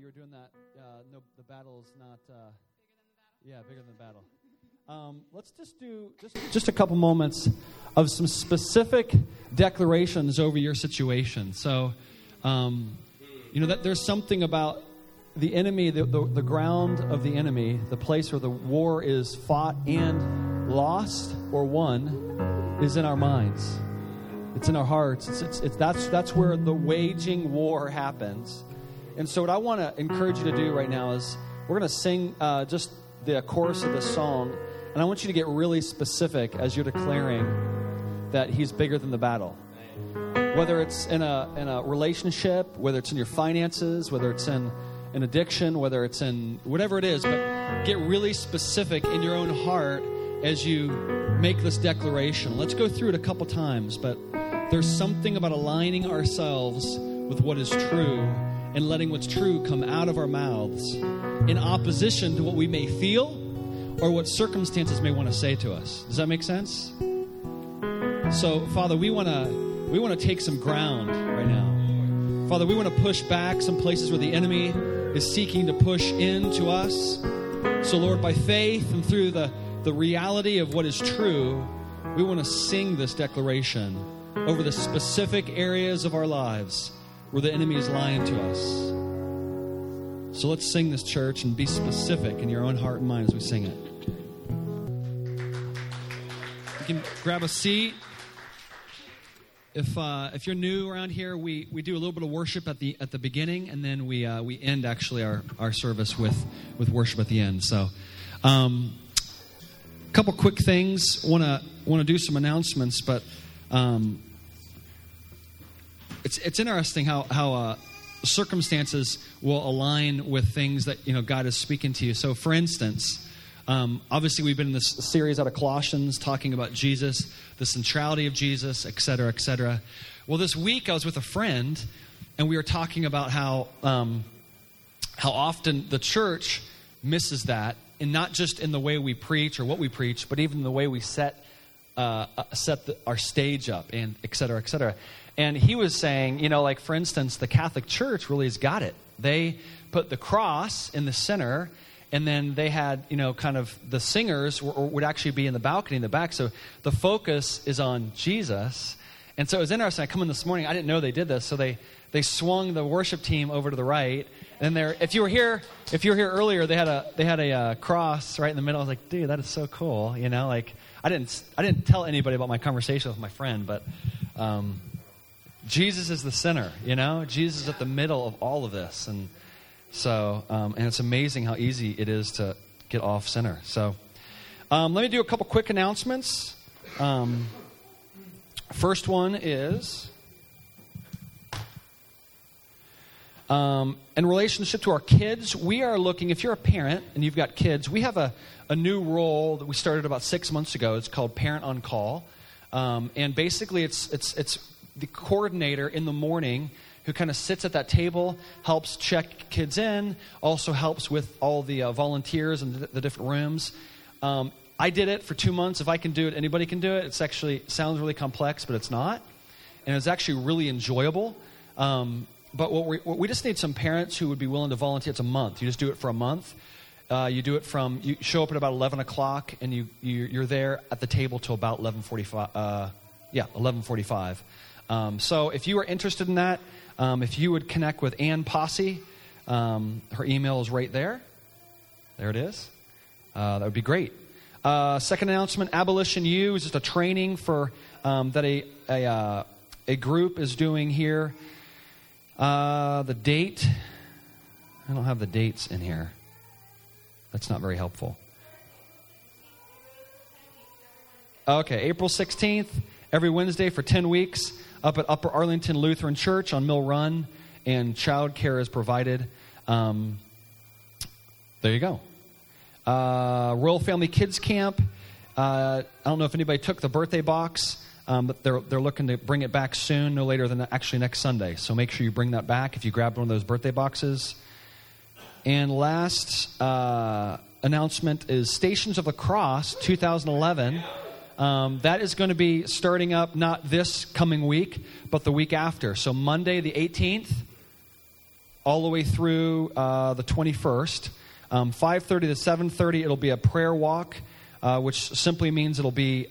you were doing that. No, the battle is not. Bigger than the battle. Let's just do just a couple moments of some specific declarations over your situation. So, that there's something about the enemy, the ground of the enemy, the place where the war is fought and lost or won, is in our minds. It's in our hearts. That's where the waging war happens. And so what I want to encourage you to do right now is we're going to sing just the chorus of the song, and I want you to get really specific as you're declaring that He's bigger than the battle. Whether it's in a relationship, whether it's in your finances, whether it's in an addiction, whether it's in whatever it is, but get really specific in your own heart as you make this declaration. Let's go through it a couple times, but there's something about aligning ourselves with what is true and letting what's true come out of our mouths in opposition to what we may feel or what circumstances may want to say to us. Does that make sense? So, Father, we want to take some ground right now. Father, we want to push back some places where the enemy is seeking to push into us. So, Lord, by faith and through the reality of what is true, we want to sing this declaration over the specific areas of our lives where the enemy is lying to us. So let's sing this, church, and be specific in your own heart and mind as we sing it. You can grab a seat. If you're new around here, we do a little bit of worship at the beginning, and then we end actually our service with worship at the end. So, a couple quick things. Want to do some announcements, but it's interesting how circumstances will align with things that God is speaking to you. So, for instance, obviously we've been in this series out of Colossians talking about Jesus, the centrality of Jesus, et cetera, et cetera. Well, this week I was with a friend, and we were talking about how often the church misses that, and not just in the way we preach or what we preach, but even the way we set our stage up, and et cetera, et cetera. And he was saying, like, for instance, the Catholic Church really has got it. They put the cross in the center, and then they had, kind of the singers would actually be in the balcony in the back. So the focus is on Jesus. And so it was interesting. I come in this morning. I didn't know they did this. So they swung the worship team over to the right. And if you were here earlier, they had a cross right in the middle. I was like, dude, that is so cool. Like I didn't tell anybody about my conversation with my friend, but Jesus is the center. Jesus is at the middle of all of this, and so and it's amazing how easy it is to get off center. So let me do a couple quick announcements. First one is in relationship to our kids. We are looking, if you're a parent and you've got kids, we have a new role that we started about 6 months ago. It's called Parent on Call, and basically it's the coordinator in the morning who kind of sits at that table, helps check kids in, also helps with all the volunteers and the different rooms. I did it for 2 months. If I can do it, anybody can do it. It's actually sounds really complex, but it's not. And it's actually really enjoyable. But we just need some parents who would be willing to volunteer. It's a month. You just do it for a month. You show up at about 11 o'clock, and you're there at the table till about 11:45. 11:45. So if you are interested in that, if you would connect with Ann Posse, her email is right there. There it is. That would be great. Second announcement, Abolition U is just a training for that a group is doing here. The date, I don't have the dates in here. That's not very helpful. Okay, April 16th, every Wednesday for 10 weeks. Up at Upper Arlington Lutheran Church on Mill Run, and childcare is provided. There you go. Royal Family Kids Camp. I don't know if anybody took the birthday box, but they're looking to bring it back soon, no later than actually next Sunday. So make sure you bring that back if you grabbed one of those birthday boxes. And last announcement is Stations of the Cross 2011. That is going to be starting up not this coming week, but the week after. So Monday the 18th, all the way through the 21st. 5:30 to 7:30, it'll be a prayer walk, which simply means it'll be,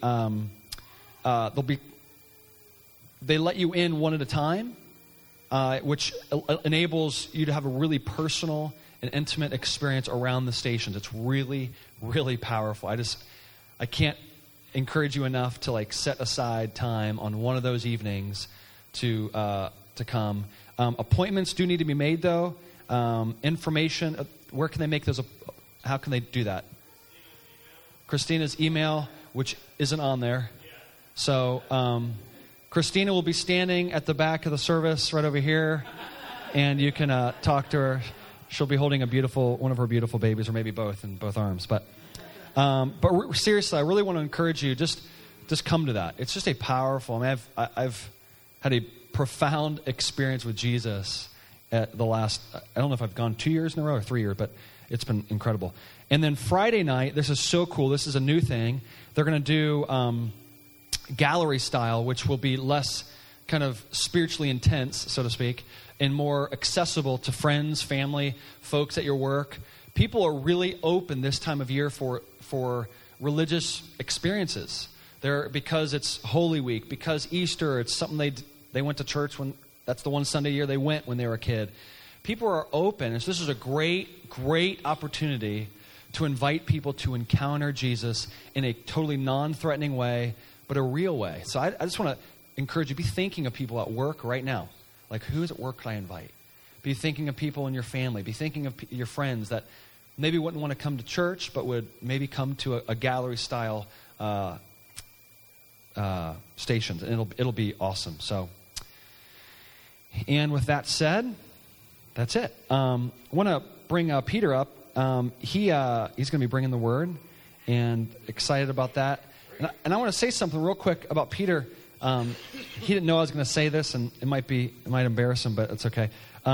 they let you in one at a time, which enables you to have a really personal and intimate experience around the stations. It's really, really powerful. I can't encourage you enough to like set aside time on one of those evenings to come. Appointments do need to be made, though. Information, where can they make those? How can they do that? Christina's email, which isn't on there. So Christina will be standing at the back of the service right over here, and you can talk to her. She'll be holding one of her beautiful babies, or maybe both in both arms. But seriously, I really want to encourage you. Just come to that. It's just a powerful. I mean, I've had a profound experience with Jesus at the last. I don't know if I've gone 2 years in a row or 3 years, but it's been incredible. And then Friday night, this is so cool. This is a new thing. They're going to do gallery style, which will be less kind of spiritually intense, so to speak, and more accessible to friends, family, folks at your work. People are really open this time of year for religious experiences. Because it's Holy Week, because Easter, it's something they went to church when that's the one Sunday a year they went when they were a kid. People are open, and so this is a great, great opportunity to invite people to encounter Jesus in a totally non-threatening way, but a real way. So I just want to encourage you, be thinking of people at work right now. Like, who's at work can I invite? Be thinking of people in your family. Be thinking of your friends that maybe wouldn't want to come to church, but would maybe come to a gallery-style stations, and it'll be awesome. So, and with that said, that's it. I want to bring Peter up. He's going to be bringing the word, and excited about that. And I want to say something real quick about Peter. He didn't know I was going to say this, and it might embarrass him, but it's okay.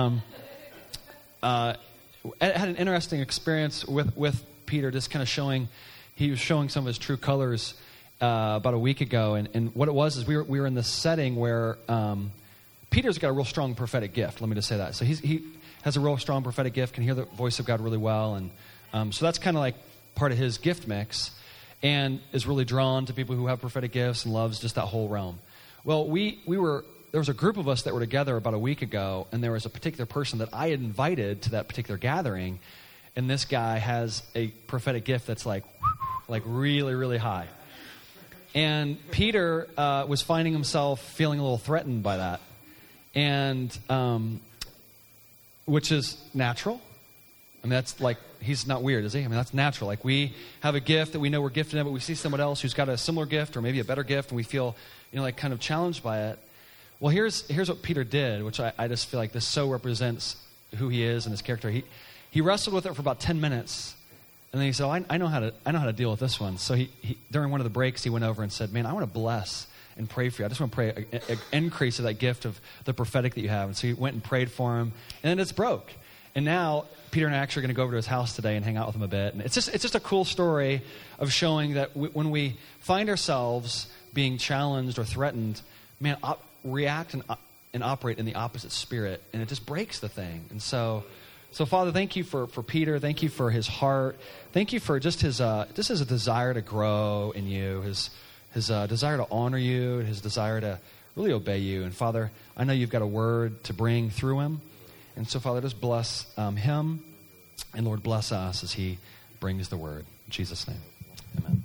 I had an interesting experience with Peter, just kind of he was showing some of his true colors about a week ago, and what it was is we were in this setting where Peter's got a real strong prophetic gift. Let me just say that. So he has a real strong prophetic gift, can hear the voice of God really well, and so that's kind of like part of his gift mix, and is really drawn to people who have prophetic gifts and loves just that whole realm. Well, there was a group of us that were together about a week ago, and there was a particular person that I had invited to that particular gathering, and this guy has a prophetic gift that's like really, really high. And Peter was finding himself feeling a little threatened by that, and which is natural. I mean, that's like, he's not weird, is he? I mean, that's natural. Like, we have a gift that we know we're gifted in, but we see someone else who's got a similar gift or maybe a better gift, and we feel, like kind of challenged by it. Well, here's what Peter did, which I just feel like this so represents who he is and his character. He wrestled with it for about 10 minutes, and then he said, I know how to deal with this one. So he during one of the breaks, he went over and said, man, I want to bless and pray for you. I just want to pray an increase of that gift of the prophetic that you have. And so he went and prayed for him, and then it's broke. And now Peter and I actually are going to go over to his house today and hang out with him a bit. And it's just a cool story of showing that when we find ourselves being challenged or threatened, man, react and operate in the opposite spirit, and it just breaks the thing. And so Father, thank you for Peter. Thank you for his heart. Thank you for just his desire to grow in you, his desire to honor you, his desire to really obey you. And Father, I know you've got a word to bring through him. And so, Father, just bless him, and Lord, bless us as he brings the word. In Jesus' name, amen.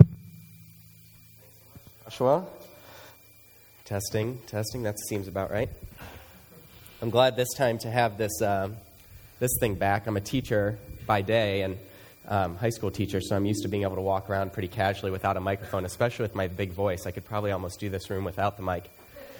Joshua, testing, that seems about right. I'm glad this time to have this thing back. I'm a teacher by day, and high school teacher, so I'm used to being able to walk around pretty casually without a microphone, especially with my big voice. I could probably almost do this room without the mic.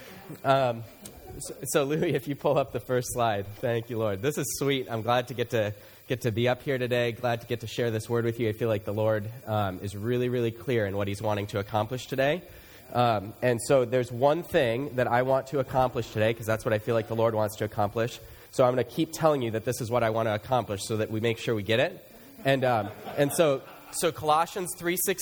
So Louis, if you pull up the first slide. Thank you, Lord. This is sweet. I'm glad to get to be up here today. Glad to get to share this word with you. I feel like the Lord is really, really clear in what he's wanting to accomplish today. And so there's one thing that I want to accomplish today, because that's what I feel like the Lord wants to accomplish. So I'm going to keep telling you that this is what I want to accomplish so that we make sure we get it. And so Colossians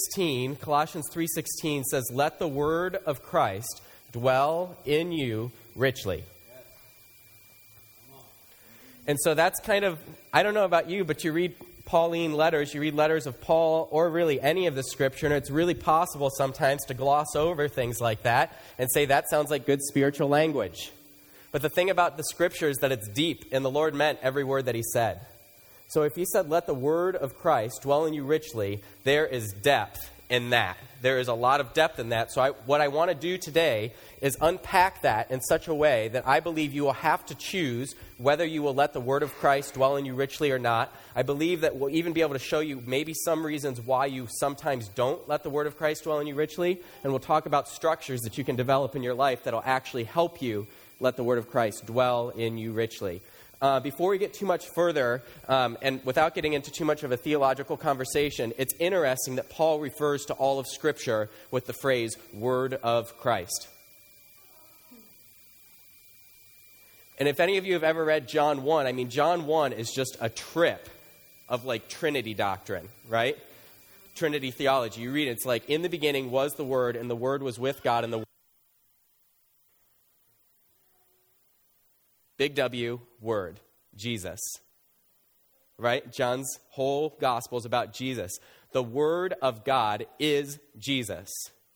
3:16 says, "Let the word of Christ dwell in you richly." And so that's kind of, I don't know about you, but you read Pauline letters, you read letters of Paul, or really any of the scripture, and it's really possible sometimes to gloss over things like that and say that sounds like good spiritual language. But the thing about the scripture is that it's deep, and the Lord meant every word that he said. So if he said, let the word of Christ dwell in you richly, there is depth in that. There is a lot of depth in that. So what I want to do today is unpack that in such a way that I believe you will have to choose whether you will let the word of Christ dwell in you richly or not. I believe that we'll even be able to show you maybe some reasons why you sometimes don't let the word of Christ dwell in you richly. And we'll talk about structures that you can develop in your life that will actually help you let the word of Christ dwell in you richly. Before we get too much further, and without getting into too much of a theological conversation, it's interesting that Paul refers to all of Scripture with the phrase, word of Christ. And if any of you have ever read John 1, I mean, John 1 is just a trip of like Trinity doctrine, right? Trinity theology. You read it, it's like, in the beginning was the Word, and the Word was with God, and the Big W, Word, Jesus, right? John's whole gospel is about Jesus. The Word of God is Jesus.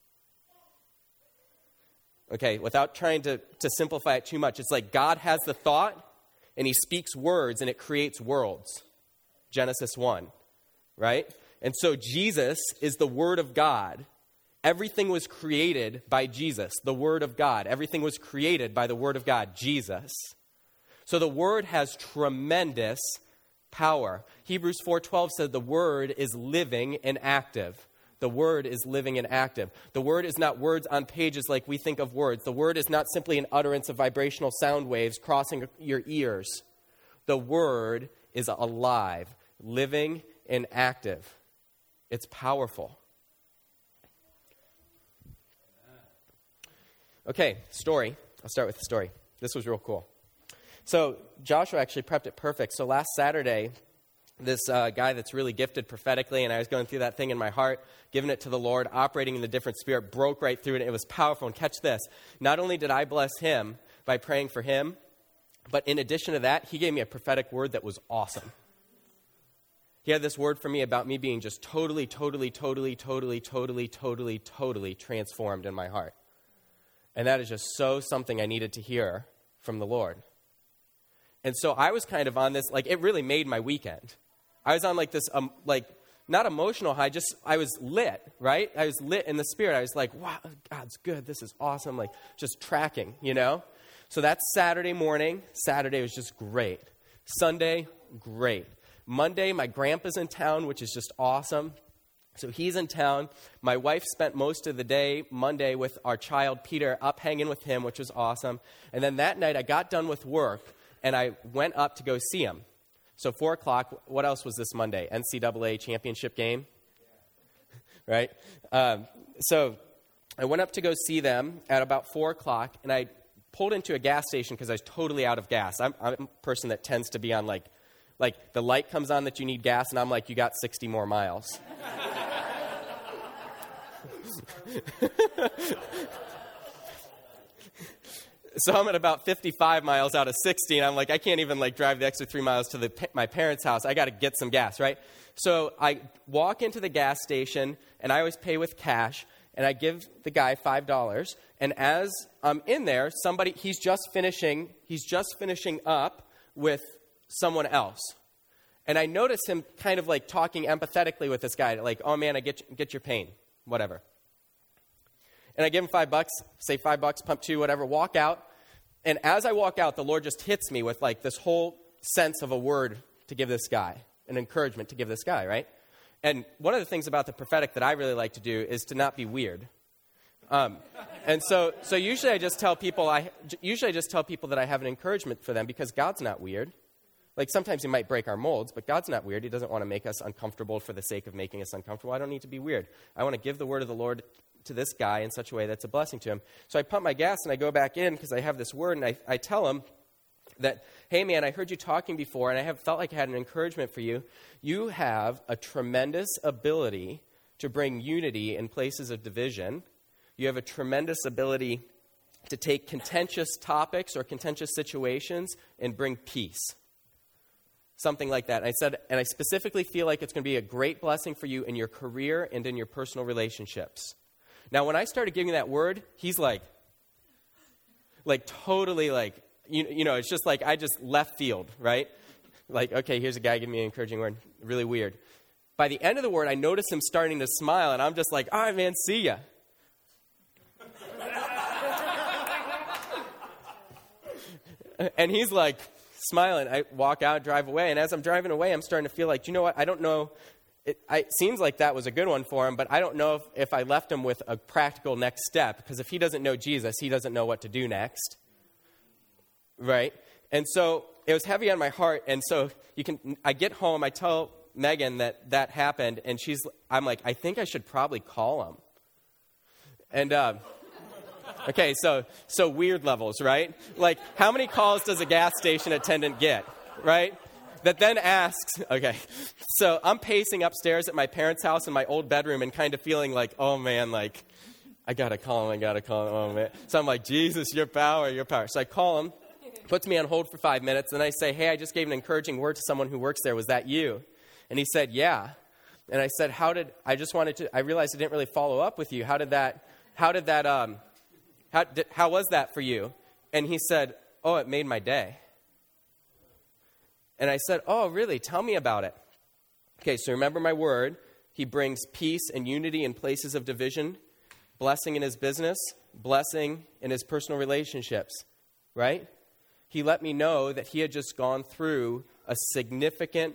Okay, without trying to simplify it too much, it's like God has the thought, and he speaks words, and it creates worlds. Genesis 1, right? And so Jesus is the Word of God. Everything was created by Jesus, the Word of God. Everything was created by the Word of God, Jesus. So the Word has tremendous power. Hebrews 4:12 said the Word is living and active. The Word is living and active. The Word is not words on pages like we think of words. The Word is not simply an utterance of vibrational sound waves crossing your ears. The Word is alive, living and active. It's powerful. Okay, story. I'll start with the story. This was real cool. So Joshua actually prepped it perfect. So last Saturday, this guy that's really gifted prophetically, and I was going through that thing in my heart, giving it to the Lord, operating in the different spirit, broke right through it, and it was powerful. And catch this. Not only did I bless him by praying for him, but in addition to that, he gave me a prophetic word that was awesome. He had this word for me about me being just totally transformed in my heart. And that is just so something I needed to hear from the Lord. And so I was kind of on this, like, it really made my weekend. I was on like this, not emotional high, just I was lit, right? I was lit in the spirit. I was like, wow, God's good. This is awesome. Like, just tracking, you know? So that's Saturday morning. Saturday was just great. Sunday, great. Monday, my grandpa's in town, which is just awesome. So he's in town. My wife spent most of the day Monday with our child, Peter, up hanging with him, which was awesome. And then that night, I got done with work, and I went up to go see him. So 4 o'clock, what else was this Monday? NCAA championship game? Right? So I went up to go see them at about 4 o'clock, and I pulled into a gas station because I was totally out of gas. I'm a person that tends to be on like the light comes on that you need gas, and I'm like, you got 60 more miles. So I'm at about 55 miles out of 60, and I'm like, I can't even drive the extra 3 miles to my parents' house. I got to get some gas, right? So I walk into the gas station, and I always pay with cash, and I give the guy $5. And as I'm in there, he's just finishing up with someone else. And I notice him kind of talking empathetically with this guy, like, oh man, I get your pain, whatever. And I give him $5, say $5, pump 2, whatever, walk out. And as I walk out, the Lord just hits me with this whole sense of a word to give this guy, an encouragement to give this guy, right? And one of the things about the prophetic that I really like to do is to not be weird. And so usually I just tell people that I have an encouragement for them because God's not weird. Sometimes he might break our molds, but God's not weird. He doesn't want to make us uncomfortable for the sake of making us uncomfortable. I don't need to be weird. I want to give the word of the Lord to this guy in such a way that's a blessing to him. So I pump my gas and I go back in because I have this word, and I tell him that, hey man, I heard you talking before, and I have felt like I had an encouragement for you. You have a tremendous ability to bring unity in places of division. You have a tremendous ability to take contentious topics or contentious situations and bring peace. Something like that. And I said, and I specifically feel like it's going to be a great blessing for you in your career and in your personal relationships. Now, when I started giving that word, he's like totally like, you know, it's just like I just left field, right? Like, okay, here's a guy giving me an encouraging word. Really weird. By the end of the word, I noticed him starting to smile, and I'm just like, all right, man, see ya. And he's like smiling. I walk out, drive away, and as I'm driving away, I'm starting to feel like, you know what, I don't know. It seems like that was a good one for him, but I don't know if I left him with a practical next step, because if he doesn't know Jesus, he doesn't know what to do next, right? And so it was heavy on my heart, and so I get home, I tell Megan that happened, and I'm like, I think I should probably call him. And, okay, so weird levels, right? Like, how many calls does a gas station attendant get, right? That then asks, okay, so I'm pacing upstairs at my parents' house in my old bedroom and kind of feeling like, oh man, like, I gotta call him, oh man. So I'm like, Jesus, your power. So I call him, puts me on hold for 5 minutes, and I say, hey, I just gave an encouraging word to someone who works there. Was that you? And he said, yeah. And I said, I realized I didn't really follow up with you. How was that for you? And he said, oh, it made my day. And I said, oh, really? Tell me about it. Okay, so remember my word. He brings peace and unity in places of division, blessing in his business, blessing in his personal relationships, right? He let me know that he had just gone through a significant,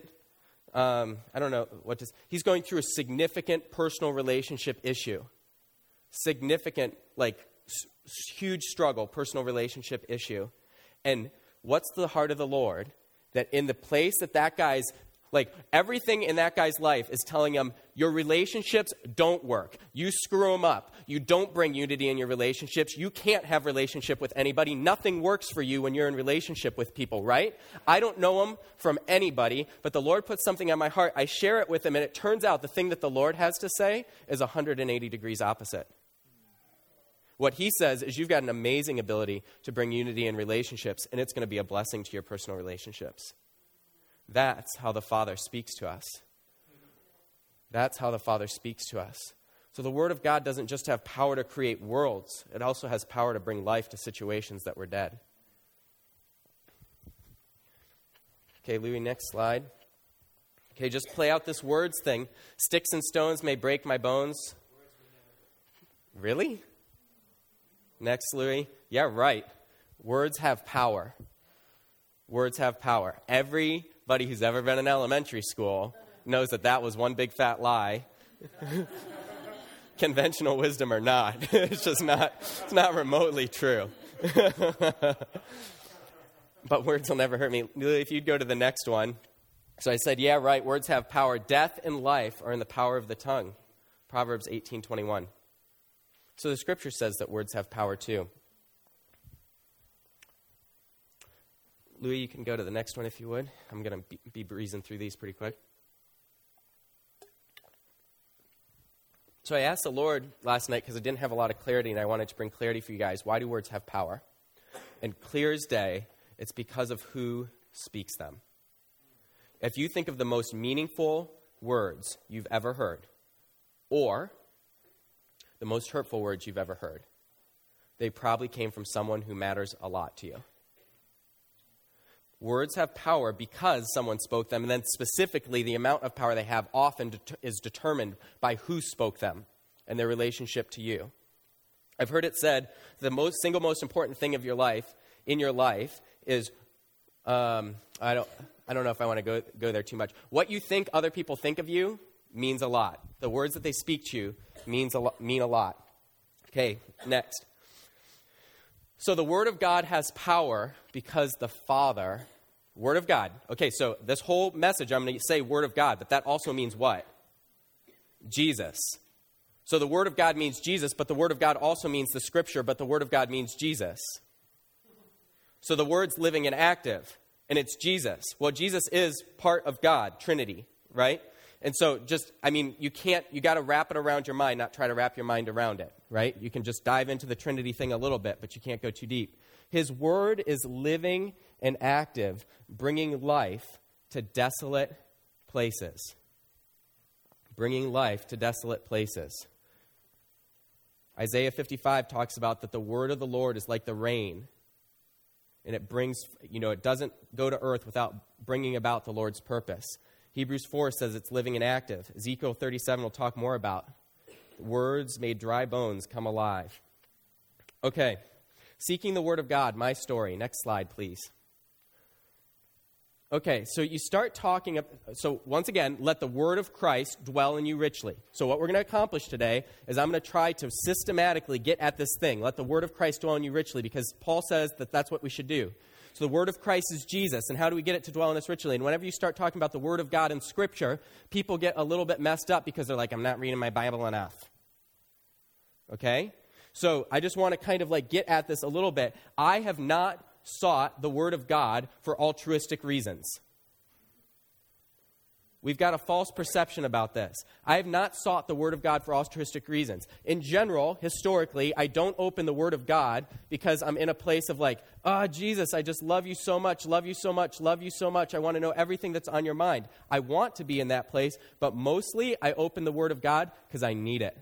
he's going through a significant personal relationship issue. Significant, huge struggle, personal relationship issue. And what's the heart of the Lord? That in the place that guy's, everything in that guy's life is telling him, your relationships don't work. You screw them up. You don't bring unity in your relationships. You can't have relationship with anybody. Nothing works for you when you're in relationship with people, right? I don't know him from anybody, but the Lord puts something on my heart. I share it with him, and it turns out the thing that the Lord has to say is 180 degrees opposite. What he says is you've got an amazing ability to bring unity in relationships, and it's going to be a blessing to your personal relationships. That's how the Father speaks to us. That's how the Father speaks to us. So the Word of God doesn't just have power to create worlds. It also has power to bring life to situations that were dead. Okay, Louis, next slide. Okay, just play out this words thing. Sticks and stones may break my bones. Really? Next, Louis. Yeah, right. Words have power. Words have power. Everybody who's ever been in elementary school knows that was one big fat lie. Conventional wisdom or not. It's just it's not remotely true. But words will never hurt me. Louis, if you'd go to the next one. So I said, yeah, right. Words have power. Death and life are in the power of the tongue. Proverbs 18:21. So the scripture says that words have power too. Louis, you can go to the next one if you would. I'm going to be breezing through these pretty quick. So I asked the Lord last night because I didn't have a lot of clarity and I wanted to bring clarity for you guys. Why do words have power? And clear as day, it's because of who speaks them. If you think of the most meaningful words you've ever heard, or the most hurtful words you've ever heard, they probably came from someone who matters a lot to you. Words have power because someone spoke them, and then specifically the amount of power they have often is determined by who spoke them and their relationship to you. I've heard it said the single most important thing in your life is, I don't know if I want to go there too much. What you think other people think of you means a lot. The words that they speak to you mean a lot. Okay, next. So the Word of God has power because the Father, Word of God. Okay, so this whole message, I'm going to say Word of God, but that also means what? Jesus. So the Word of God means Jesus, but the Word of God also means the Scripture, but the Word of God means Jesus. So the Word's living and active, and it's Jesus. Well, Jesus is part of God, Trinity, right? And so you got to wrap it around your mind, not try to wrap your mind around it, right? You can just dive into the Trinity thing a little bit, but you can't go too deep. His word is living and active, bringing life to desolate places. Bringing life to desolate places. Isaiah 55 talks about that the word of the Lord is like the rain. And it brings, it doesn't go to earth without bringing about the Lord's purpose. Hebrews 4 says it's living and active. Ezekiel 37 will talk more about. Words made dry bones come alive. Okay. Seeking the word of God, my story. Next slide, please. Okay, so you start talking, so once again, let the word of Christ dwell in you richly. So what we're going to accomplish today is I'm going to try to systematically get at this thing. Let the word of Christ dwell in you richly, because Paul says that that's what we should do. So the word of Christ is Jesus, and how do we get it to dwell in us richly? And whenever you start talking about the word of God in Scripture, people get a little bit messed up because they're like, I'm not reading my Bible enough. Okay? So I just want to kind of get at this a little bit. I have not sought the word of God for altruistic reasons. We've got a false perception about this. I have not sought the word of God for altruistic reasons. In general, historically, I don't open the word of God because I'm in a place of Jesus, I just love you so much, love you so much, love you so much. I want to know everything that's on your mind. I want to be in that place, but mostly I open the word of God because I need it.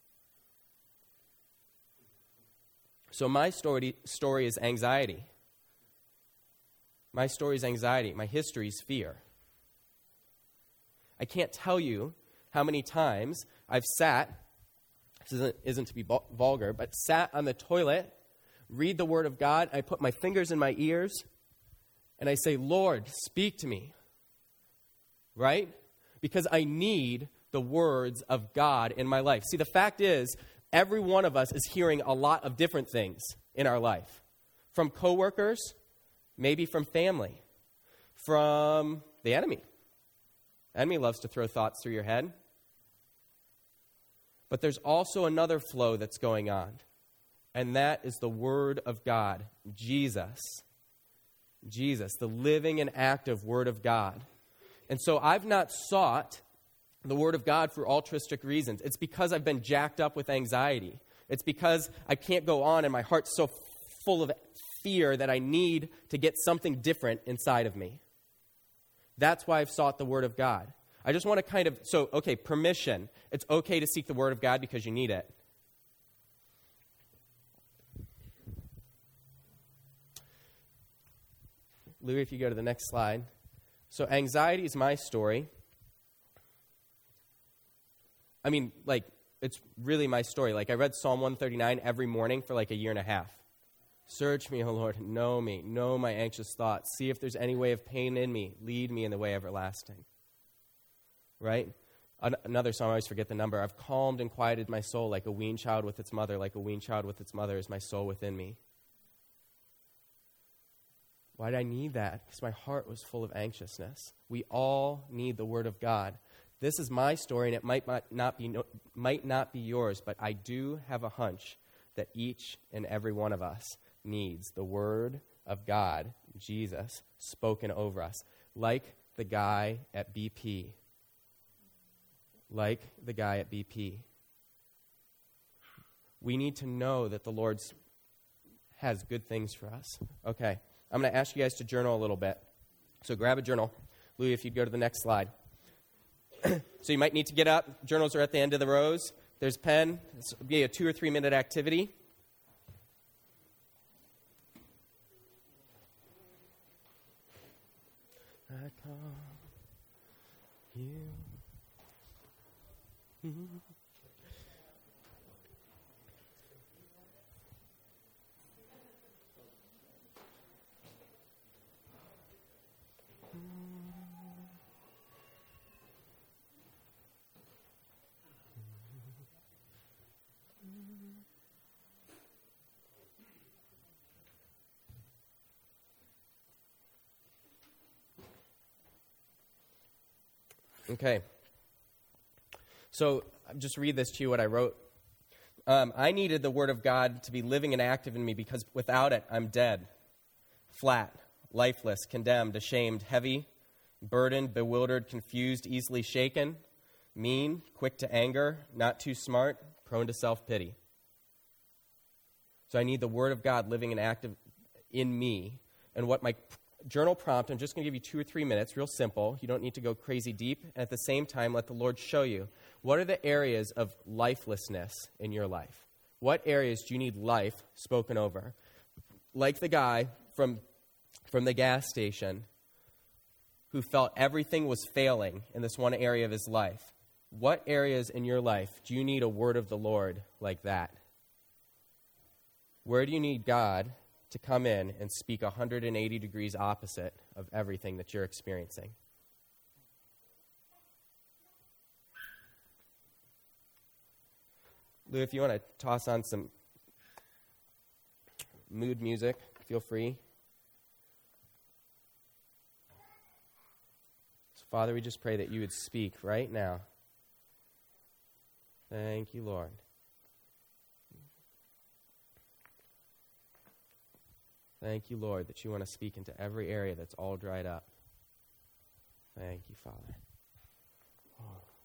So my story is anxiety. My story is anxiety. My history is fear. I can't tell you how many times I've sat, this isn't to be vulgar, but sat on the toilet, read the Word of God, I put my fingers in my ears, and I say, Lord, speak to me. Right? Because I need the words of God in my life. See, the fact is, every one of us is hearing a lot of different things in our life. From coworkers, maybe from family, from the enemy. The enemy loves to throw thoughts through your head. But there's also another flow that's going on, and that is the Word of God, Jesus. Jesus, the living and active Word of God. And so I've not sought the Word of God for altruistic reasons. It's because I've been jacked up with anxiety. It's because I can't go on and my heart's so full of fear that I need to get something different inside of me. That's why I've sought the Word of God. I just want to permission. It's okay to seek the Word of God because you need it. Louis, if you go to the next slide. So anxiety is my story. It's really my story. I read Psalm 139 every morning for a year and a half. Search me, O Lord, know me, know my anxious thoughts. See if there's any way of pain in me. Lead me in the way everlasting. Right? Another song, I always forget the number. I've calmed and quieted my soul like a weaned child with its mother. Like a weaned child with its mother is my soul within me. Why did I need that? Because my heart was full of anxiousness. We all need the Word of God. This is my story, and it might not be yours, but I do have a hunch that each and every one of us needs the Word of God, Jesus, spoken over us, like the guy at BP. Like the guy at BP. We need to know that the Lord has good things for us. Okay, I'm going to ask you guys to journal a little bit. So grab a journal. Louis, if you'd go to the next slide. So you might need to get up. Journals are at the end of the rows. There's a pen. This will be a 2 or 3 minute activity. I call you. Okay. So I'll just read this to you, what I wrote. I needed the Word of God to be living and active in me because without it, I'm dead, flat, lifeless, condemned, ashamed, heavy, burdened, bewildered, confused, easily shaken, mean, quick to anger, not too smart, prone to self-pity. So I need the Word of God living and active in me. And what my journal prompt, I'm just going to give you 2 or 3 minutes, real simple. You don't need to go crazy deep. And at the same time, let the Lord show you, what are the areas of lifelessness in your life? What areas do you need life spoken over? Like the guy from the gas station who felt everything was failing in this one area of his life. What areas in your life do you need a word of the Lord like that? Where do you need God to come in and speak 180 degrees opposite of everything that you're experiencing? Lou, if you want to toss on some mood music, feel free. So, Father, we just pray that you would speak right now. Thank you, Lord. Thank you, Lord, that you want to speak into every area that's all dried up. Thank you, Father. Oh.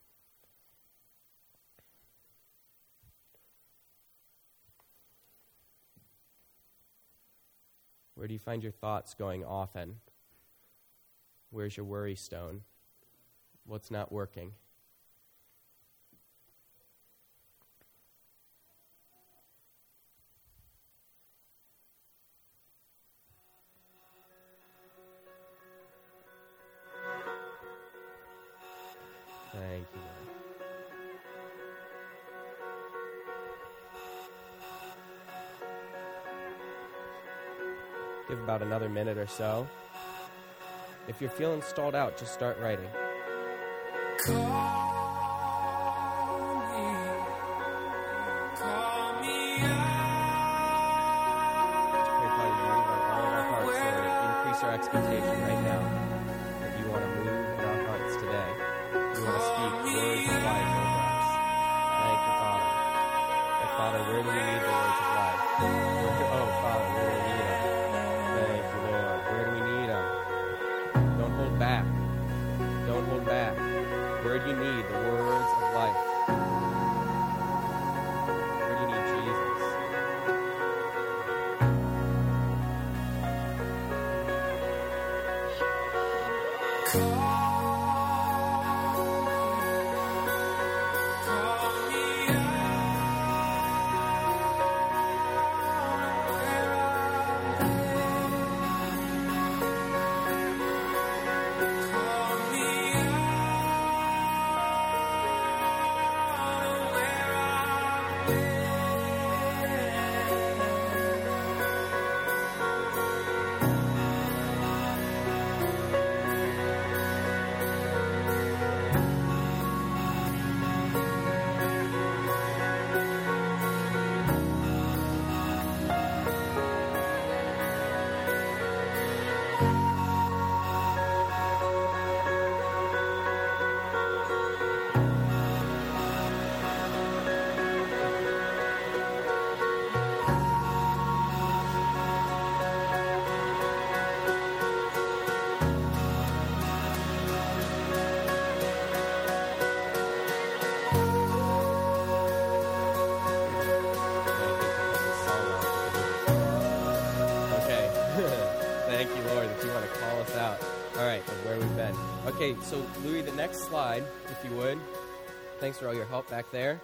Where do you find your thoughts going often? Where's your worry stone? What's not working? Thank you, Lord. Give about another minute or so. If you're feeling stalled out, just start writing. Call me out. Pray, Father, you move on all of our hearts, Lord. Increase our expectation right now that you want to move in our hearts today. You want to speak words of life over us. Thank you, Father. And Father, where do we need the words of life? Father, where do we need them? Thank you, Lord. Where do we need them? Don't hold back. Don't hold back. Where do you need the words of life? Where do you need Jesus? Okay, so Louis, the next slide, if you would. Thanks for all your help back there.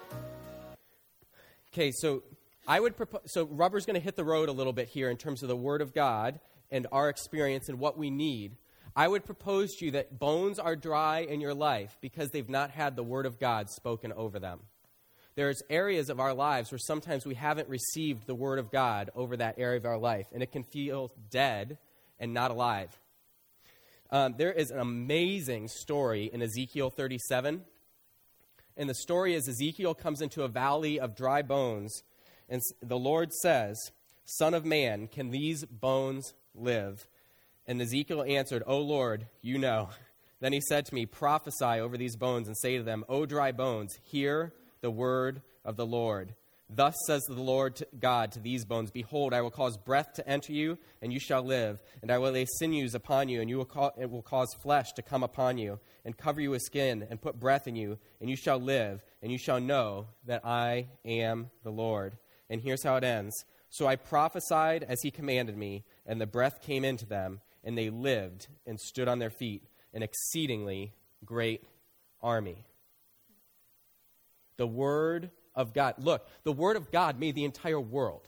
Okay, so I would propose. So rubber's going to hit the road a little bit here in terms of the Word of God and our experience and what we need. I would propose to you that bones are dry in your life because they've not had the Word of God spoken over them. There's areas of our lives where sometimes we haven't received the Word of God over that area of our life, and it can feel dead and not alive. There is an amazing story in Ezekiel 37. And the story is Ezekiel comes into a valley of dry bones. And the Lord says, "Son of man, can these bones live?" And Ezekiel answered, "O Lord, you know." Then he said to me, "Prophesy over these bones and say to them, O dry bones, hear the word of the Lord. Thus says the Lord God to these bones, Behold, I will cause breath to enter you, and you shall live. And I will lay sinews upon you, and it will cause flesh to come upon you, and cover you with skin, and put breath in you, and you shall live, and you shall know that I am the Lord." And here's how it ends. "So I prophesied as he commanded me, and the breath came into them, and they lived and stood on their feet, an exceedingly great army. The Word of God. Look, the Word of God made the entire world.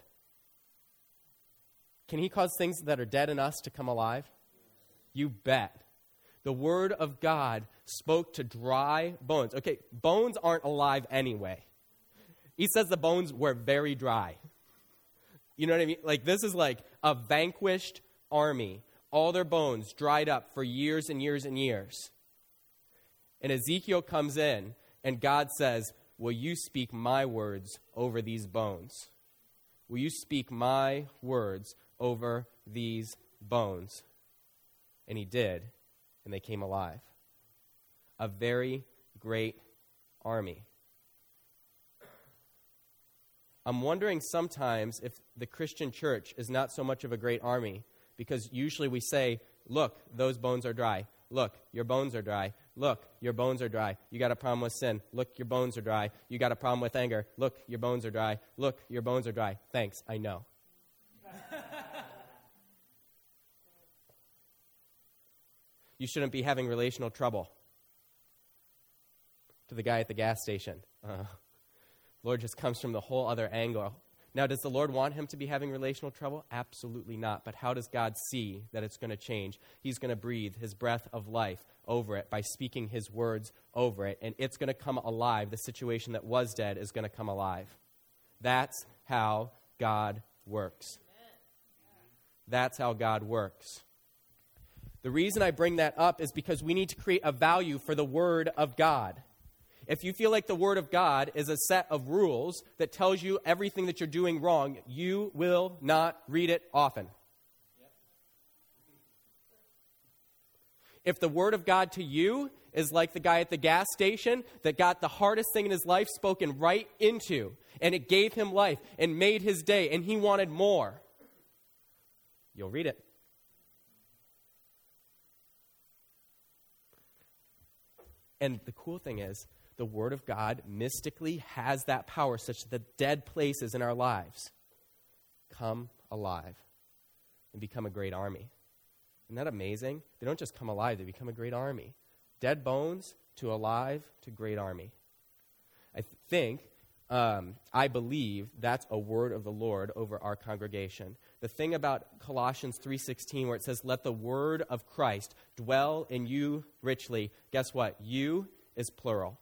Can he cause things that are dead in us to come alive? You bet. The Word of God spoke to dry bones. Okay, bones aren't alive anyway. He says the bones were very dry. You know what I mean? Like, this is like a vanquished army. All their bones dried up for years and years and years. And Ezekiel comes in, and God says, will you speak my words over these bones? Will you speak my words over these bones? And he did, and they came alive. A very great army. I'm wondering sometimes if the Christian church is not so much of a great army, because usually we say, look, those bones are dry. Look, your bones are dry. Look, your bones are dry. You got a problem with sin. Look, your bones are dry. You got a problem with anger. Look, your bones are dry. Look, your bones are dry. Thanks, I know. You shouldn't be having relational trouble. To the guy at the gas station. Lord just comes from the whole other angle. Now, does the Lord want him to be having relational trouble? Absolutely not. But how does God see that it's going to change? He's going to breathe his breath of life over it by speaking his words over it, and it's going to come alive. The situation that was dead is going to come alive. That's how God works. That's how God works. The reason I bring that up is because we need to create a value for the Word of God. If you feel like the Word of God is a set of rules that tells you everything that you're doing wrong, you will not read it often. If the Word of God to you is like the guy at the gas station that got the hardest thing in his life spoken right into, and it gave him life and made his day, and he wanted more, you'll read it. And the cool thing is, the Word of God mystically has that power such that the dead places in our lives come alive and become a great army. Isn't that amazing? They don't just come alive, they become a great army. Dead bones to alive to great army. I believe that's a word of the Lord over our congregation. The thing about Colossians 3:16 where it says, let the word of Christ dwell in you richly. Guess what? You is plural.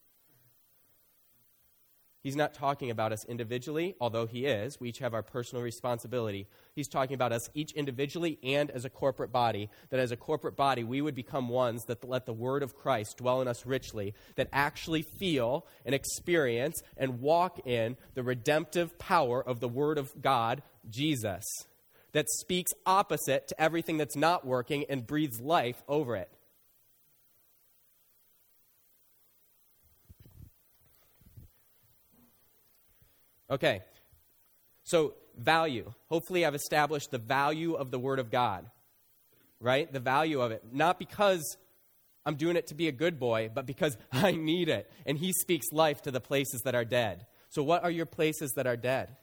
He's not talking about us individually, although he is. We each have our personal responsibility. He's talking about us each individually and as a corporate body, that as a corporate body, we would become ones that let the word of Christ dwell in us richly, that actually feel and experience and walk in the redemptive power of the word of God, Jesus, that speaks opposite to everything that's not working and breathes life over it. Okay, so value. Hopefully I've established the value of the Word of God, right? The value of it. Not because I'm doing it to be a good boy, but because I need it. And he speaks life to the places that are dead. So what are your places that are dead?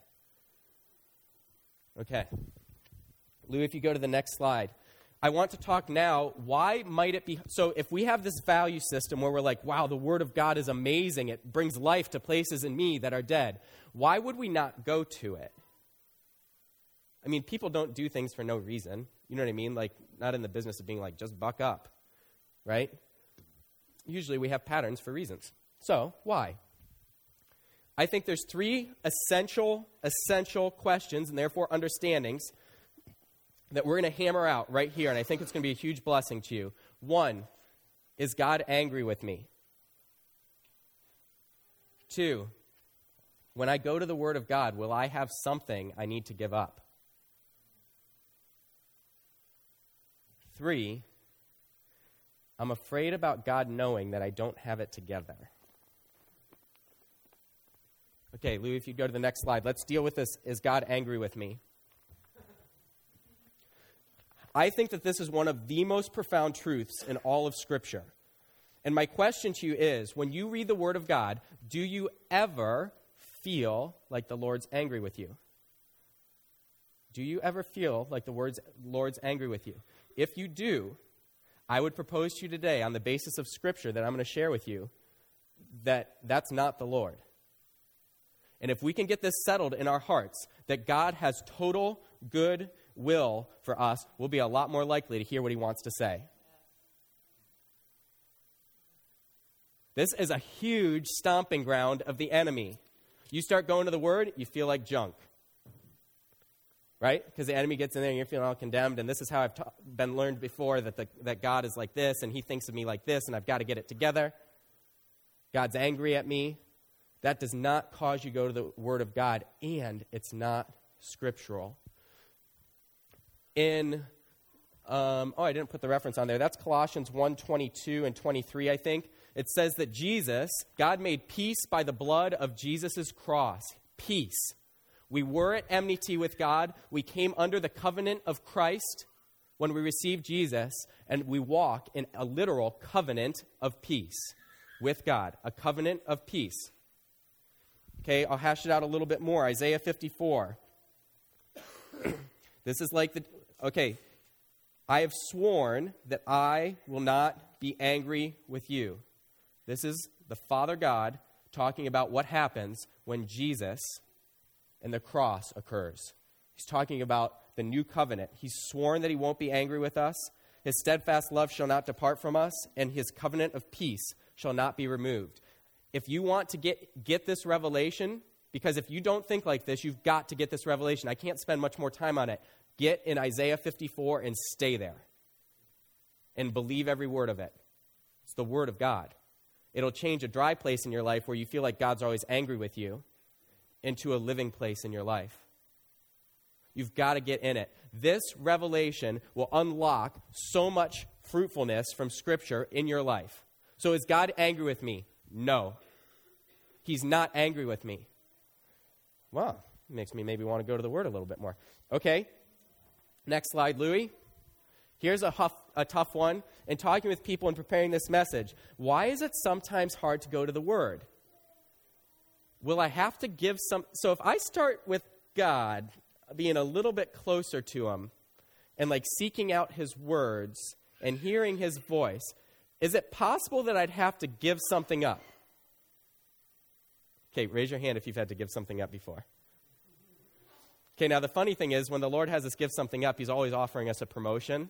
Okay. Lou, if you go to the next slide. I want to talk now, why might it be, so if we have this value system where we're like, wow, the Word of God is amazing, it brings life to places in me that are dead, why would we not go to it? I mean, people don't do things for no reason. You know what I mean? Like, not in the business of being like, just buck up, right? Usually we have patterns for reasons. So, why? I think there's three essential questions and therefore understandings that we're going to hammer out right here, and I think it's going to be a huge blessing to you. One, is God angry with me? 2, when I go to the Word of God, will I have something I need to give up? 3, I'm afraid about God knowing that I don't have it together. Okay, Lou, if you go to the next slide, let's deal with this. Is God angry with me? I think that this is one of the most profound truths in all of Scripture. And my question to you is, when you read the Word of God, do you ever feel like the Lord's angry with you? Do you ever feel like the Lord's angry with you? If you do, I would propose to you today, on the basis of Scripture that I'm going to share with you, that that's not the Lord. And if we can get this settled in our hearts, that God has total good will for us, we'll be a lot more likely to hear what he wants to say. This is a huge stomping ground of the enemy. You start going to the Word, you feel like junk. Right? Because the enemy gets in there and you're feeling all condemned, and this is how I've been learned before, that God is like this, and he thinks of me like this, and I've got to get it together. God's angry at me. That does not cause you to go to the Word of God, and it's not scriptural. I didn't put the reference on there. That's Colossians 1:22 and 23, I think. It says that God made peace by the blood of Jesus' cross. Peace. We were at enmity with God. We came under the covenant of Christ when we received Jesus, and we walk in a literal covenant of peace with God, a covenant of peace. Okay, I'll hash it out a little bit more. Isaiah 54. This is like I have sworn that I will not be angry with you. This is the Father God talking about what happens when Jesus and the cross occurs. He's talking about the new covenant. He's sworn that he won't be angry with us. His steadfast love shall not depart from us, and his covenant of peace shall not be removed. If you want to get this revelation, because if you don't think like this, you've got to get this revelation. I can't spend much more time on it. Get in Isaiah 54 and stay there. And believe every word of it. It's the Word of God. It'll change a dry place in your life where you feel like God's always angry with you into a living place in your life. You've got to get in it. This revelation will unlock so much fruitfulness from Scripture in your life. So is God angry with me? No. He's not angry with me. Wow, makes me maybe want to go to the Word a little bit more. Okay, next slide, Louis. Here's a tough one. In talking with people and preparing this message, why is it sometimes hard to go to the Word? Will I have to give some... So if I start with God, being a little bit closer to him, and like seeking out his words and hearing his voice, is it possible that I'd have to give something up? Okay, raise your hand if you've had to give something up before. Okay, now the funny thing is, when the Lord has us give something up, he's always offering us a promotion.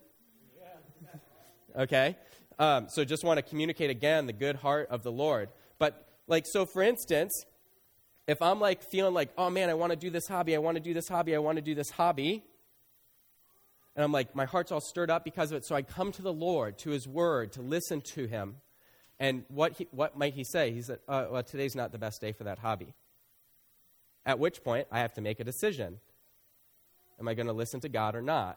Okay? So just want to communicate again the good heart of the Lord. But, so for instance, if I'm feeling like, oh man, I want to do this hobby, and I'm my heart's all stirred up because of it, so I come to the Lord, to his word, to listen to him. And what might he say? He said, well, today's not the best day for that hobby. At which point, I have to make a decision. Am I going to listen to God or not?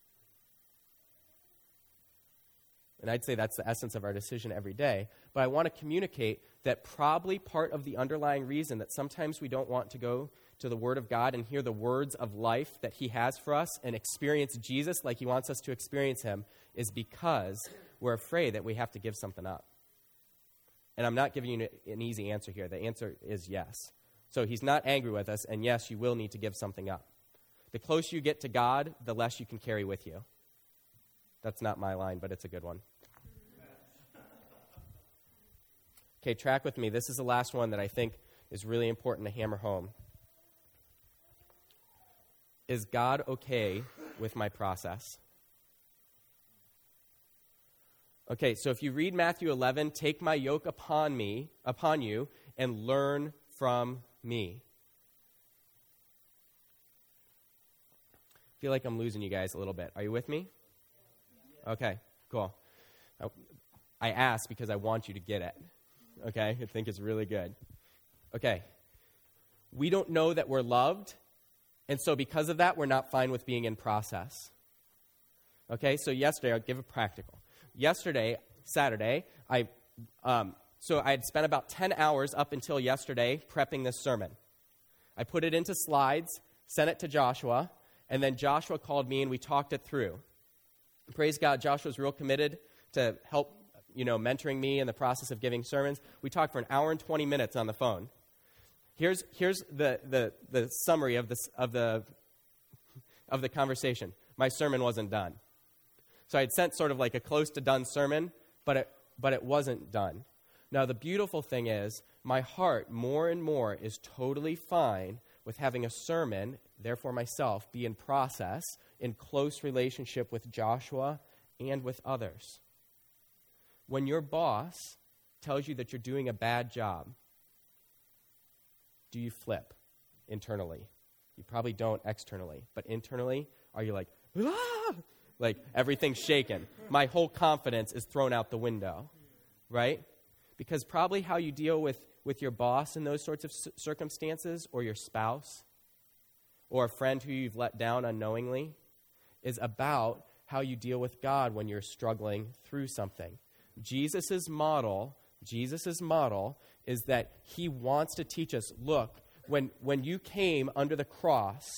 And I'd say that's the essence of our decision every day. But I want to communicate that probably part of the underlying reason that sometimes we don't want to go to the Word of God and hear the words of life that he has for us and experience Jesus like he wants us to experience him is because we're afraid that we have to give something up. And I'm not giving you an easy answer here. The answer is yes. So he's not angry with us, and yes, you will need to give something up. The closer you get to God, the less you can carry with you. That's not my line, but it's a good one. Okay, track with me. This is the last one that I think is really important to hammer home. Is God okay with my process? Okay, so if you read Matthew 11, take my yoke upon you, and learn from me. I feel like I'm losing you guys a little bit. Are you with me? Okay, cool. I ask because I want you to get it. Okay, I think it's really good. Okay, we don't know that we're loved, and so because of that, we're not fine with being in process. Okay, so yesterday, I'll give a practical. Yesterday, Saturday, I had spent about 10 hours up until yesterday prepping this sermon. I put it into slides, sent it to Joshua, and then Joshua called me and we talked it through. Praise God, Joshua's real committed to help, mentoring me in the process of giving sermons. We talked for an hour and 20 minutes on the phone. Here's the summary of the conversation. My sermon wasn't done. So I'd sent sort of like a close to done sermon, but it wasn't done. Now, the beautiful thing is, my heart more and more is totally fine with having a sermon, therefore myself, be in process, in close relationship with Joshua and with others. When your boss tells you that you're doing a bad job, do you flip internally? You probably don't externally, but internally, are you like, ah! Like everything's shaken. My whole confidence is thrown out the window, right? Because probably how you deal with your boss in those sorts of circumstances, or your spouse, or a friend who you've let down unknowingly, is about how you deal with God when you're struggling through something. Jesus' model is that he wants to teach us, look, when you came under the cross,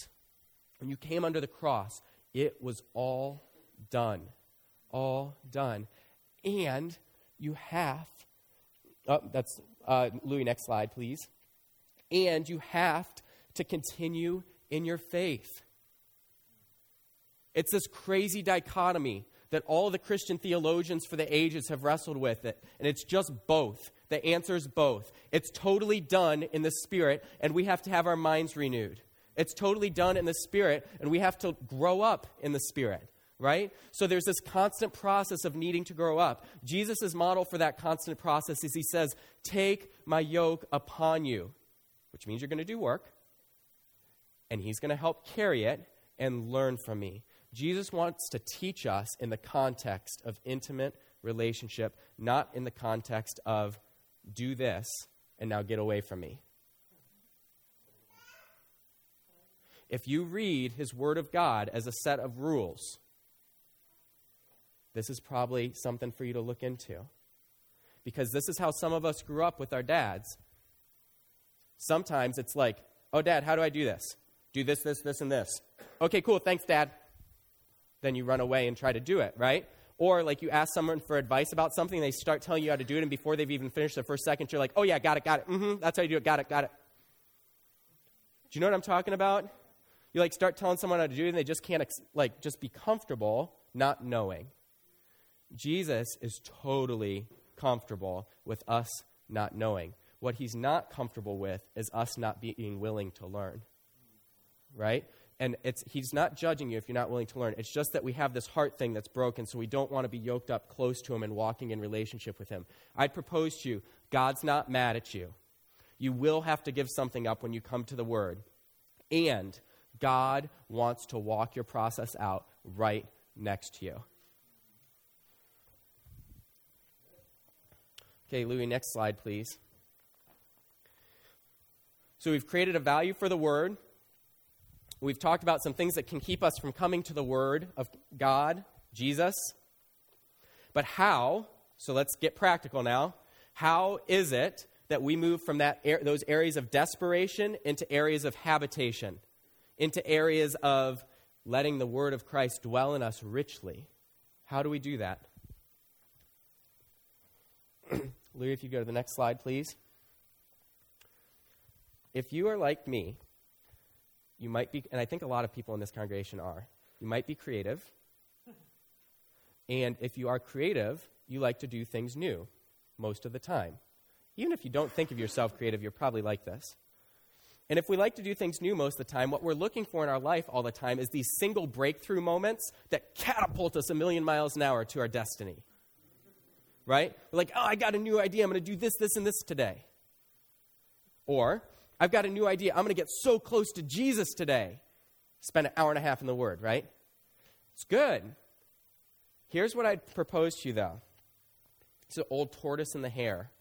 it was all done. All done. And you have, that's Louis, next slide, please. And you have to continue in your faith. It's this crazy dichotomy that all the Christian theologians for the ages have wrestled with it. And it's just both. The answer is both. It's totally done in the Spirit, and we have to have our minds renewed. It's totally done in the Spirit, and we have to grow up in the Spirit, right? So there's this constant process of needing to grow up. Jesus' model for that constant process is he says, take my yoke upon you, which means you're going to do work, and he's going to help carry it and learn from me. Jesus wants to teach us in the context of intimate relationship, not in the context of do this and now get away from me. If you read his Word of God as a set of rules, this is probably something for you to look into. Because this is how some of us grew up with our dads. Sometimes it's like, oh, Dad, how do I do this? Do this, this, this, and this. Okay, cool, thanks, Dad. Then you run away and try to do it, right? Or like you ask someone for advice about something, they start telling you how to do it, and before they've even finished the first sentence, you're like, oh yeah, got it. That's how you do it, got it. Do you know what I'm talking about? You like start telling someone how to do it, and they just can't just be comfortable not knowing. Jesus is totally comfortable with us not knowing. What he's not comfortable with is us not being willing to learn, right? And he's not judging you if you're not willing to learn. It's just that we have this heart thing that's broken, so we don't want to be yoked up close to him and walking in relationship with him. I'd propose to you, God's not mad at you. You will have to give something up when you come to the Word. And God wants to walk your process out right next to you. Okay, Louis, next slide, please. So we've created a value for the Word. We've talked about some things that can keep us from coming to the Word of God, Jesus. But how, so let's get practical now, how is it that we move from those areas of desperation into areas of habitation, into areas of letting the Word of Christ dwell in us richly? How do we do that? Louis, if you go to the next slide, please. If you are like me, you might be, and I think a lot of people in this congregation are, you might be creative. And if you are creative, you like to do things new most of the time. Even if you don't think of yourself creative, you're probably like this. And if we like to do things new most of the time, what we're looking for in our life all the time is these single breakthrough moments that catapult us 1,000,000 miles an hour to our destiny. Right? We're like, oh, I got a new idea. I'm going to do this, this, and this today. Or, I've got a new idea. I'm going to get so close to Jesus today. Spend an hour and a half in the Word, right? It's good. Here's what I'd propose to you, though. It's an old tortoise and the hare.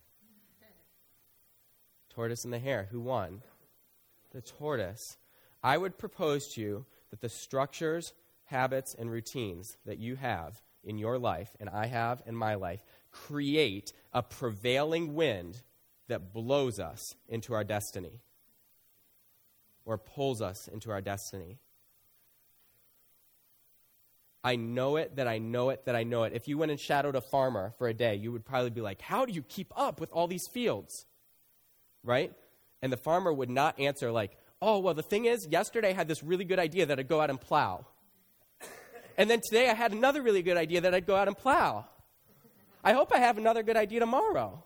Tortoise and the hare. Who won? The tortoise. I would propose to you that the structures, habits, and routines that you have in your life, and I have in my life, create a prevailing wind that blows us into our destiny or pulls us into our destiny. I know it, that I know it, that I know it. If you went and shadowed a farmer for a day, you would probably be like, how do you keep up with all these fields? Right? And the farmer would not answer like, oh, well, the thing is, yesterday I had this really good idea that I'd go out and plow. And then today I had another really good idea that I'd go out and plow. I hope I have another good idea tomorrow.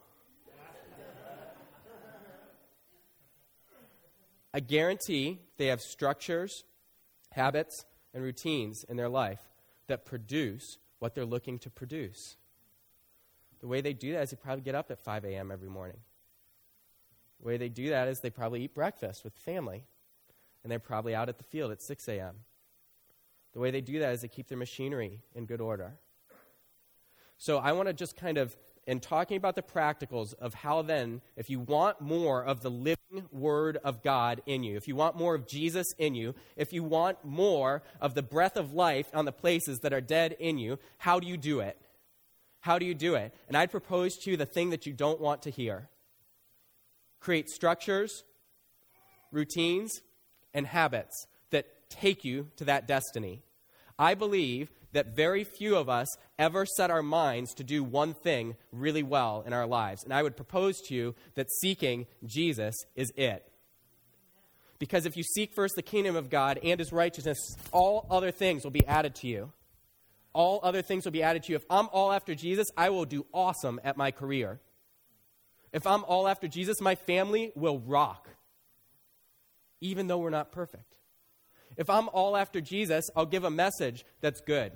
I guarantee they have structures, habits, and routines in their life that produce what they're looking to produce. The way they do that is they probably get up at 5 a.m. every morning. The way they do that is they probably eat breakfast with family, and they're probably out at the field at 6 a.m. The way they do that is they keep their machinery in good order. So I want to just kind of, in talking about the practicals of how then, if you want more of the living Word of God in you, if you want more of Jesus in you, if you want more of the breath of life on the places that are dead in you, how do you do it? How do you do it? And I'd propose to you the thing that you don't want to hear. Create structures, routines, and habits that take you to that destiny. I believe that very few of us ever set our minds to do one thing really well in our lives. And I would propose to you that seeking Jesus is it. Because if you seek first the kingdom of God and his righteousness, all other things will be added to you. All other things will be added to you. If I'm all after Jesus, I will do awesome at my career. If I'm all after Jesus, my family will rock, even though we're not perfect. If I'm all after Jesus, I'll give a message that's good.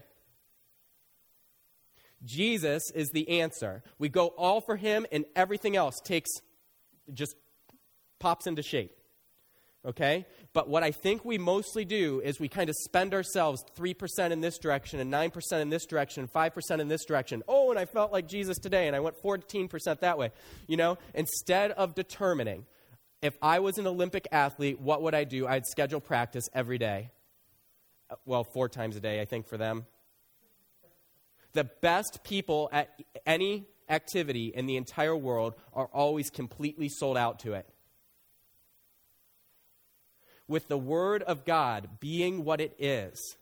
Jesus is the answer. We go all for him, and everything else just pops into shape. Okay? But what I think we mostly do is we kind of spend ourselves 3% in this direction, and 9% in this direction, and 5% in this direction. Oh, and I felt like Jesus today, and I went 14% that way. Instead of determining, if I was an Olympic athlete, what would I do? I'd schedule practice every day. Well, 4 times a day, I think, for them. The best people at any activity in the entire world are always completely sold out to it. With the Word of God being what it is,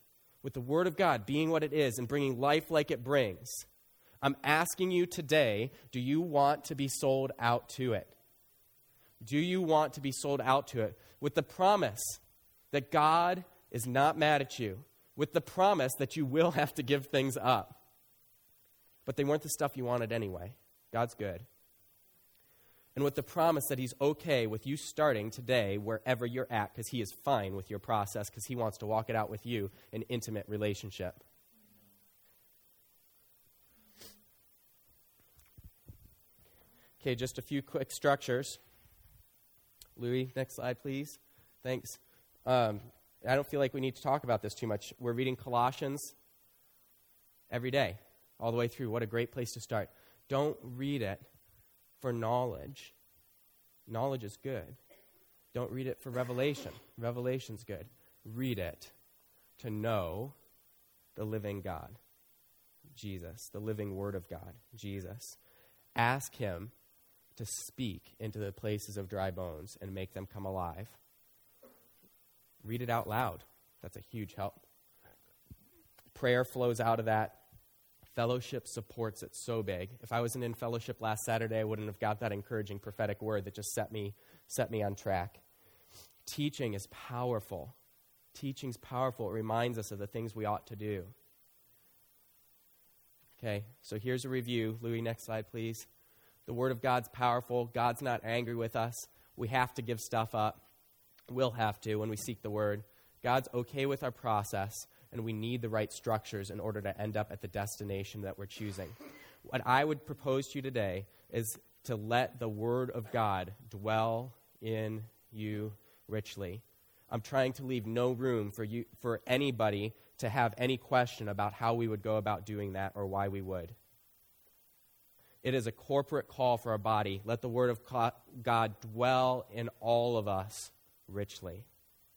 and bringing life like it brings, I'm asking you today, do you want to be sold out to it? Do you want to be sold out to it? With the promise that God is not mad at you. With the promise that you will have to give things up. But they weren't the stuff you wanted anyway. God's good. And with the promise that he's okay with you starting today wherever you're at, because he is fine with your process, because he wants to walk it out with you in intimate relationship. Okay, just a few quick structures. Louis, next slide, please. Thanks. I don't feel like we need to talk about this too much. We're reading Colossians every day, all the way through. What a great place to start. Don't read it for knowledge. Knowledge is good. Don't read it for revelation. Revelation's good. Read it to know the living God, Jesus, the living Word of God, Jesus. Ask him to speak into the places of dry bones and make them come alive. Read it out loud. That's a huge help. Prayer flows out of that. Fellowship supports it so big. If I wasn't in fellowship last Saturday, I wouldn't have got that encouraging prophetic word that just set me on track. Teaching is powerful. Teaching's powerful. It reminds us of the things we ought to do. Okay, so here's a review. Louis, next slide, please. The Word of God's powerful. God's not angry with us. We have to give stuff up. We'll have to when we seek the Word. God's okay with our process, and we need the right structures in order to end up at the destination that we're choosing. What I would propose to you today is to let the Word of God dwell in you richly. I'm trying to leave no room for anybody to have any question about how we would go about doing that or why we would. It is a corporate call for our body. Let the Word of God dwell in all of us richly.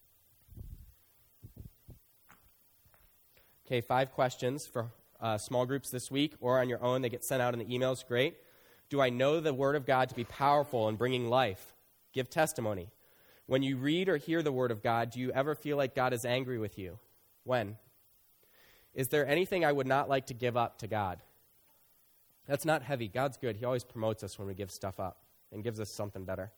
Okay, 5 questions for small groups this week or on your own. They get sent out in the emails. Great. Do I know the Word of God to be powerful in bringing life? Give testimony. When you read or hear the Word of God, do you ever feel like God is angry with you? When? Is there anything I would not like to give up to God? That's not heavy. God's good. He always promotes us when we give stuff up and gives us something better.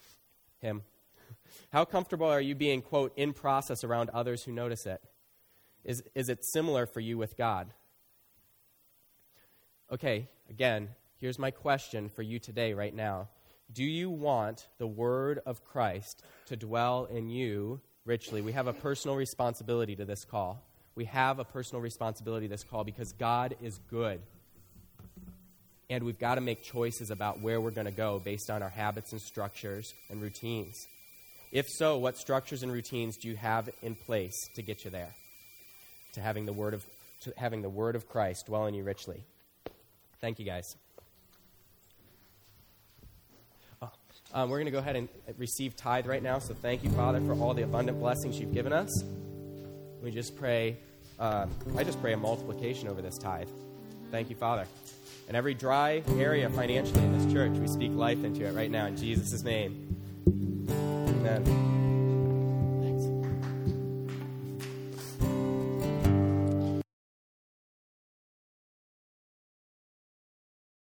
Him. How comfortable are you being, quote, in process around others who notice it? Is it similar for you with God? Okay, again, here's my question for you today, right now. Do you want the word of Christ to dwell in you richly? We have a personal responsibility to this call. We have a personal responsibility to this call because God is good. And we've got to make choices about where we're going to go based on our habits and structures and routines. If so, what structures and routines do you have in place to get you there? To having the word of Christ dwell in you richly. Thank you, guys. We're going to go ahead and receive tithe right now. So thank you, Father, for all the abundant blessings you've given us. We just pray, I just pray a multiplication over this tithe. Thank you, Father. And every dry area financially in this church, we speak life into it right now in Jesus' name. Amen.